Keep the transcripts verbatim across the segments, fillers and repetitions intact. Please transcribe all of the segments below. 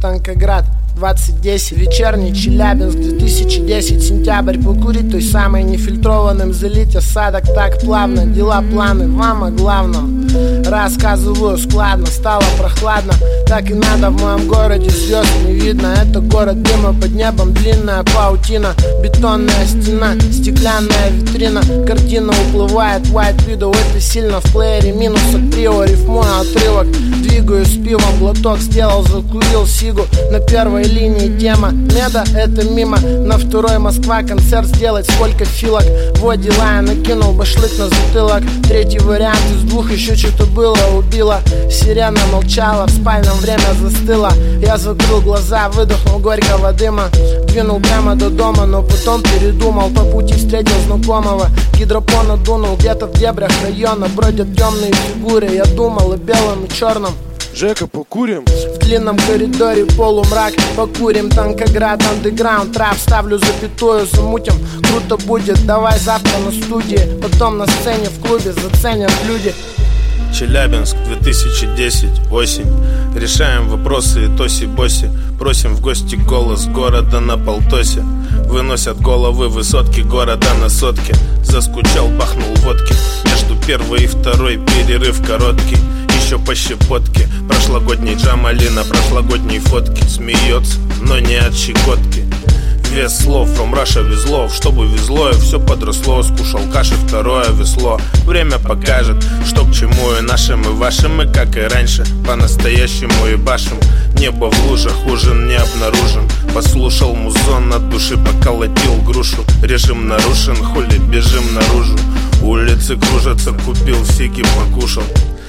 Танкоград, двадцать десять, вечерний Челябинск, две тысячи десять, сентябрь. Покурить той самой нефильтрованным, залить осадок так плавно. Дела, планы, вам о главном рассказываю складно. Стало прохладно, так и надо в моем городе. Звезд не видно, это город дыма, под небом длинная паутина. Бетонная стена, стеклянная витрина, картина уплывает, white widow. Это сильно в плеере, минус от трио, рифмую отрывок. Двигаюсь с пивом, глоток сделал, закурил сигу. На первой линии тема меда, это мимо. На второй Москва, концерт сделать, сколько филок. Вот дела, я накинул башлык на затылок. Третий вариант из двух, еще что-то было, убило. Сирена молчала, в спальном время застыло. Я закрыл глаза, выдохнул горького дыма. Двинул прямо до дома, но потом передумал. По пути встретил знакомого, гидропона дунул. Где-то в дебрях района бродят темные фигуры. Я думал о белом и черном. Жека, покурим? В длинном коридоре полумрак. Покурим, Танкоград, андеграунд, трап. Ставлю запятую, замутим, круто будет. Давай завтра на студии, потом на сцене в клубе заценят люди. Челябинск, две тысячи десять, осень. Решаем вопросы и тоси-боси. Просим в гости голос города на полтосе. Выносят головы высотки города на сотке. Заскучал, бахнул водки. Между первой и второй перерыв короткий. Еще по щепотке. Прошлогодний Джамалина, прошлогодней фотки. Смеется, но не от щекотки. Вес слов, from Russia везло, чтобы везло, и все подросло. Скушал каши, второе весло. Время покажет, что к чему, и нашим, и вашим, и как и раньше. По-настоящему и башим. Небо в лужах, ужин не обнаружен. Послушал музон, от души поколотил грушу. Режим нарушен, хули, бежим наружу. Улицы кружатся, купил сиги, покушал.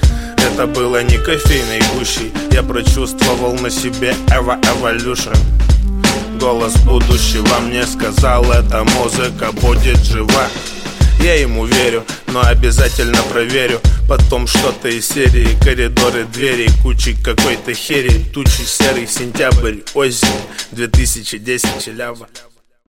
Это было не кофейной гущей. Я прочувствовал на себе Эва Evolution. Голос будущего мне сказал, эта музыка будет жива. Я ему верю, но обязательно проверю. Потом что-то из серии, коридоры, двери, кучи какой-то хери. Тучи, серый сентябрь, осень, две тысячи десять, Челябинск.